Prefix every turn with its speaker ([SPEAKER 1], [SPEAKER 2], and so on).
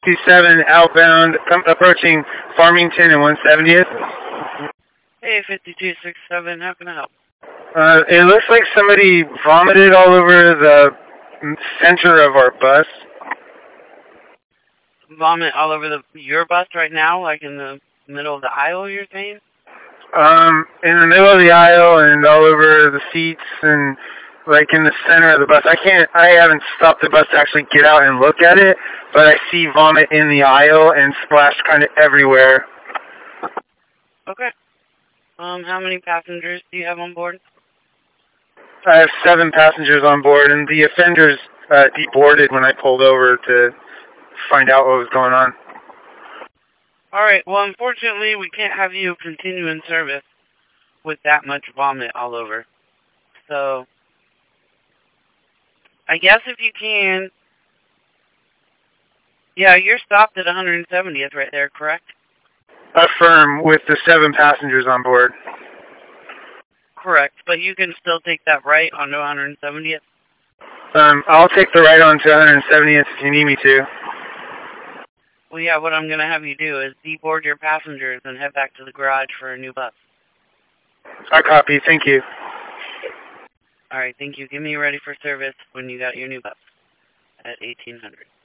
[SPEAKER 1] 57 outbound, approaching Farmington and 170th.
[SPEAKER 2] Hey, 5267, how can I help?
[SPEAKER 1] It looks like somebody vomited all over the center of our bus.
[SPEAKER 2] Vomit all over your bus right now, like in the middle of the aisle, you're saying?
[SPEAKER 1] In the middle of the aisle and all over the seats and like in the center of the bus. I haven't stopped the bus to actually get out and look at it, but I see vomit in the aisle and splashed kind of everywhere.
[SPEAKER 2] Okay. How many passengers do you have on board?
[SPEAKER 1] I have 7 passengers on board, and the offenders deboarded when I pulled over to find out what was going on.
[SPEAKER 2] Alright, well, unfortunately, we can't have you continue in service with that much vomit all over. So, I guess if you can... Yeah, you're stopped at 170th right there, correct?
[SPEAKER 1] Affirm, with the 7 passengers on board.
[SPEAKER 2] Correct, but you can still take that right onto 170th?
[SPEAKER 1] I'll take the right on to 170th if you need me to.
[SPEAKER 2] Well, yeah, what I'm going to have you do is deboard your passengers and head back to the garage for a new bus.
[SPEAKER 1] I copy. Thank you.
[SPEAKER 2] All right, thank you. Give me ready for service when you got your new bus at 1800.